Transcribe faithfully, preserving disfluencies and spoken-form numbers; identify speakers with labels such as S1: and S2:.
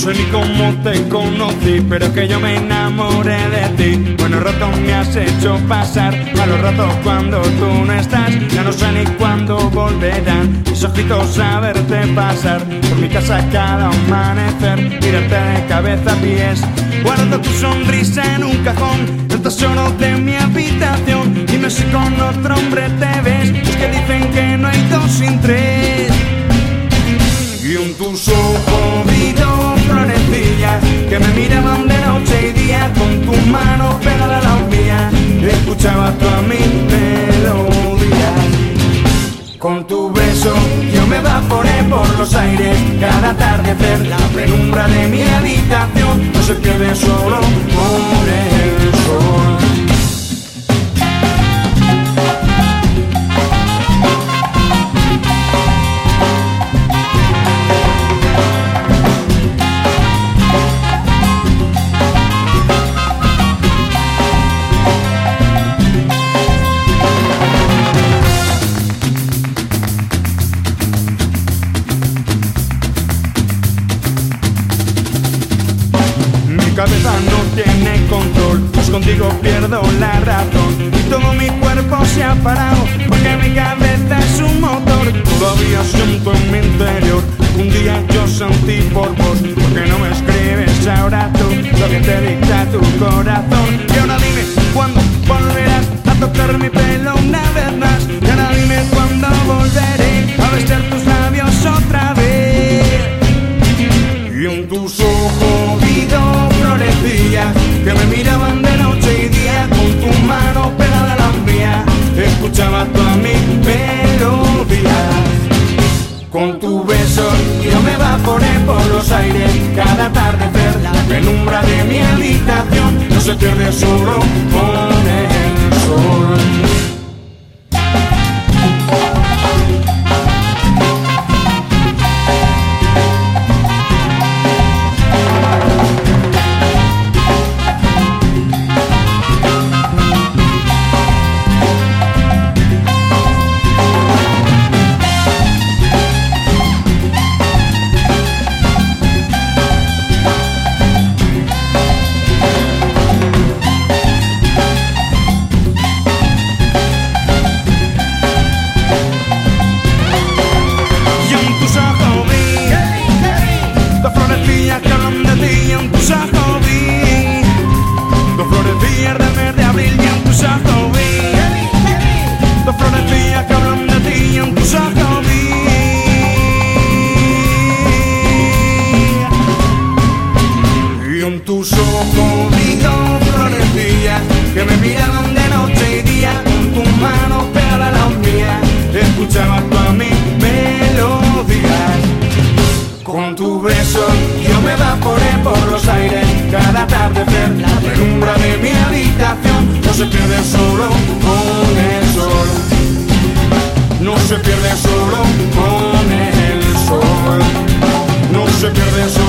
S1: sé ni cómo te conocí, pero que yo me enamoré de ti. Buenos ratos me has hecho pasar, malos ratos cuando tú no estás. Ya no sé ni cuándo volverán mis ojitos a verte pasar por mi casa cada amanecer, mirarte de cabeza a pies. Guardo tu sonrisa en un cajón, el tesoro de mi habitación. Dime si con otro hombre te ves, es que dicen que no hay dos sin tres. Y en tus ojos vi dos florecillas que me miraban de noche y día, con tu mano pegada a la mía escuchaba toda mi melodía. Con tu beso yo me evaporé por los aires, cada atardecer la penumbra de mi habitación no se pierde solo por el sol. Mi cabeza no tiene control, pues contigo pierdo la razón y todo mi cuerpo se ha parado, porque mi cabeza es un motor. Todavía siento en mi interior un día yo sentí por vos, porque no me escribes ahora tú lo que te dicta tu corazón. Y ahora dime cuándo volverás a tocar mi pelo una vez más, y ahora dime cuándo volveré a besar tus labios otra vez. Y en tus ojos vi dos florecillas que me miraban de noche y día, con tu mano pegada a la mía escuchaba todas mis melodías. Con tu beso yo me evaporé por los aires, cada atardecer la penumbra de mi habitación no se pierde solo con el sol. Tus ojos vi dos florecillas que me miraban de noche y día, con tu mano pegada a la mía escuchaba todas mis melodías. Con tu beso yo me evaporé por los aires, cada atardecer la penumbra de mi habitación no se pierde solo con el sol, no se pierde solo con el sol, no se pierde solo.